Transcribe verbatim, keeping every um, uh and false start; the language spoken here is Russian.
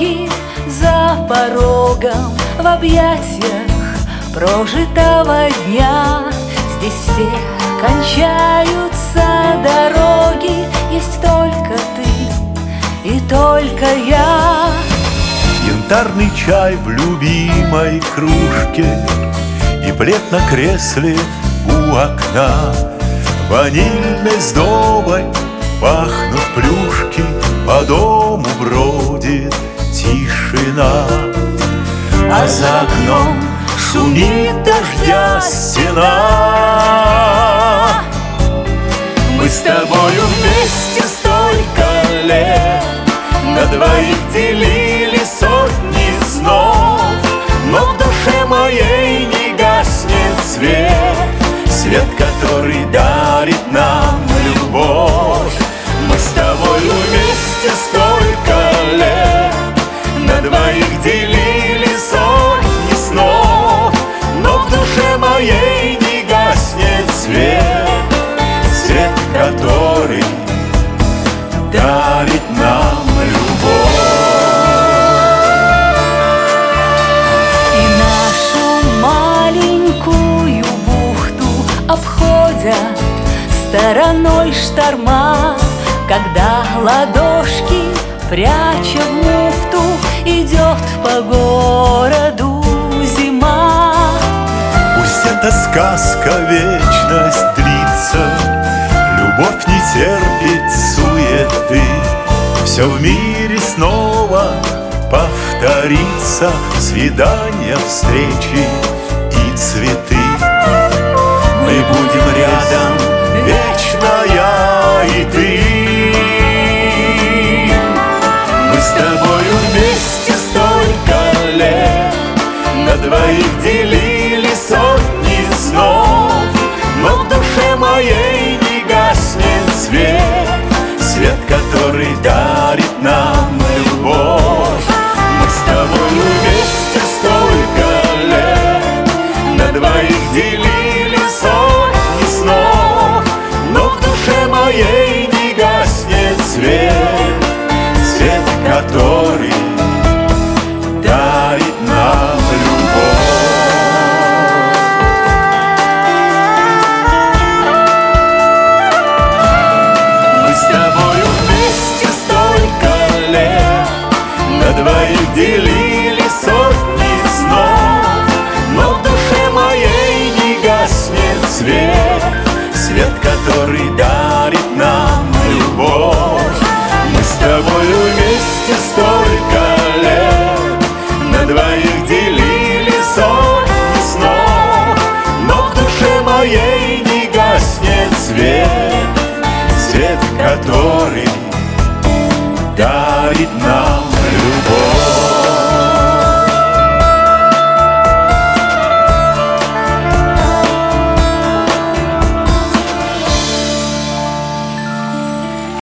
дороги, за порогом, в объятиях прожитого дня. Здесь все кончаются дороги, есть только ты и только я. Янтарный чай в любимой кружке и плед на кресле у окна. Ванильной сдобой пахнут плюшки, по дому бродит тишина. А за окном шумит дождя стена. Мы с тобою вместе столько лет, на двоих делили сотни снов, но в душе моей не гаснет свет, свет, который дарит нам любовь. Мы с тобою вместе столько лет, на двоих делили сотни снов, но в душе моей не гаснет свет, свет, который дарит нам любовь. И нашу маленькую бухту обходят стороной шторма, когда ладошки, пряча в муфту, идет по городу зима. Пусть эта сказка вечность длится, любовь не терпит суеты, все в мире снова повторится, свидания, встречи и цветы. Мы будем рядом, вечно я и ты. Мы с тобою вместе столько лет, на двоих делили сотни снов, но в душе моей не гаснет свет, свет, который дарит нам любовь. Мы с тобою вместе столько лет, на двоих делили сотни снов, но в душе моей не гаснет свет, свет, который дарит нам любовь. Мы с тобою вместе столько лет, на двоих делили сотни снов, но в душе моей не гаснет свет, свет, который дарит нам любовь. Мы с тобою вместе столько лет, на двоих делили сотни снов, но в душе моей не гаснет свет, свет, который